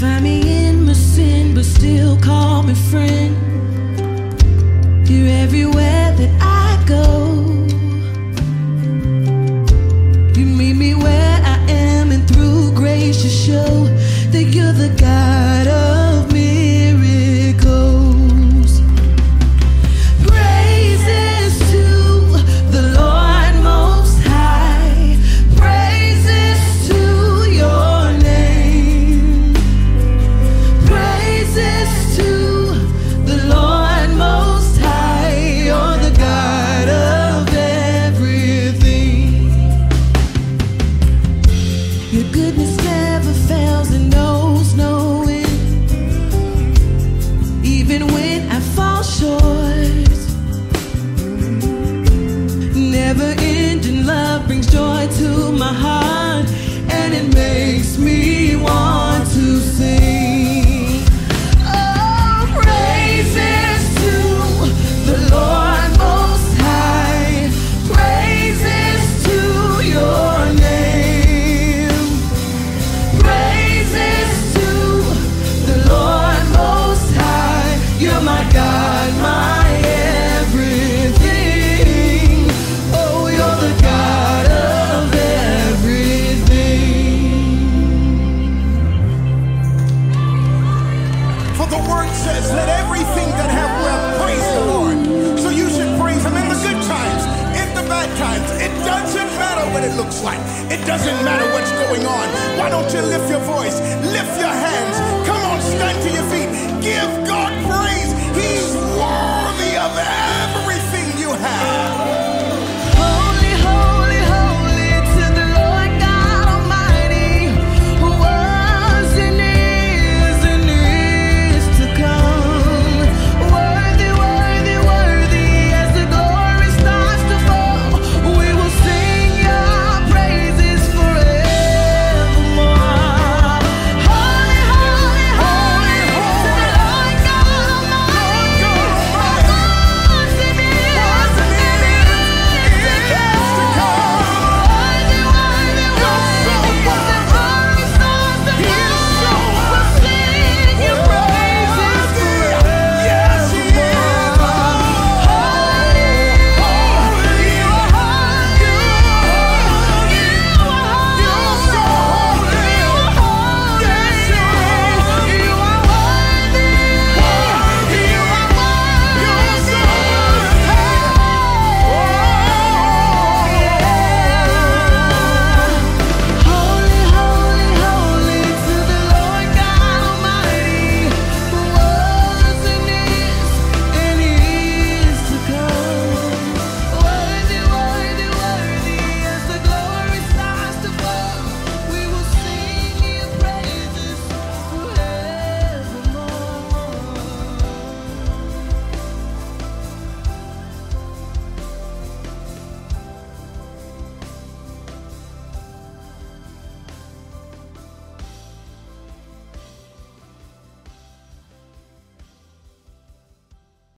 find me in my sin, but still call me friend. You're everywhere that I go. You meet me where I am, and through grace you show that you're the God of miracles. Praises to the Lord Most High. Praises to your name. Praises to the Lord Most High. You're the God of everything. Your goodness never fails and knows no end. Even when I fall short, never-ending love brings joy to my heart, and it makes me want to sing. Oh, praises to the Lord Most High. Praises to your name. Praises to the Lord Most High. You're my God, my everything. Oh, you're the God of everything. For the word says, let everything that have breath praise the Lord. So you should praise him in the good times, in the bad times. It doesn't matter what it looks like. It doesn't matter what's going on. Why don't you lift your voice, lift your hands, come on, stand to your feet, give God praise. He's